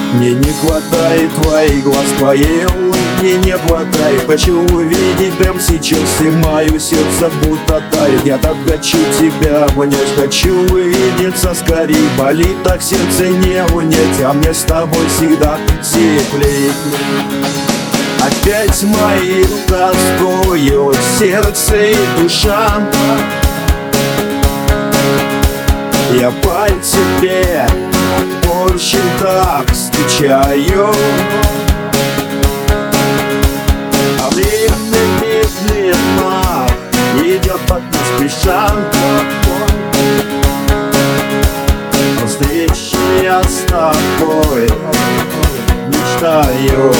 Мне не хватает твоих глаз, твоей улыбки не хватает. Хочу увидеть прямо сейчас, и мое сердце будто тает. Я так хочу тебя понять, хочу увидеться скорей. Болит так сердце не унять, а мне с тобой всегда теплей. Опять мои тоскуют сердце и душа. Я по тебе очень так скучаю, а время медленно идет так не спеша. О встрече я с тобой мечтаю.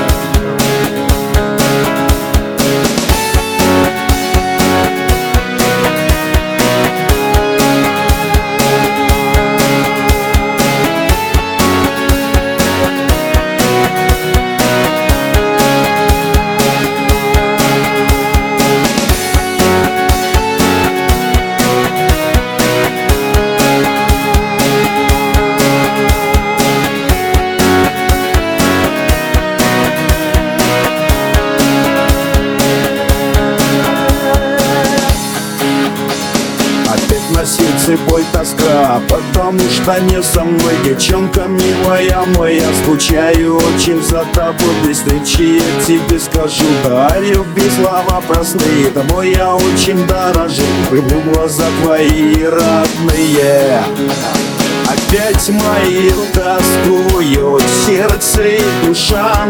На сердце боль, тоска, потому что не со мной. Девчонка милая моя, скучаю очень за тобой. При встрече я тебе скажу, да, люби слова простые. Тобой я очень дорожу, люблю глаза твои родные. Опять мои тоскуют сердце и душа.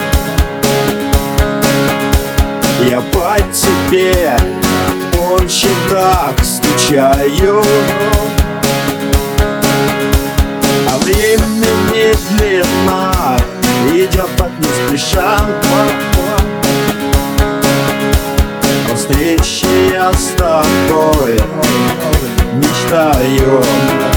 Я по тебе очень так скучаю, а время медленно идет так не спеша. О встрече я с тобой мечтаю.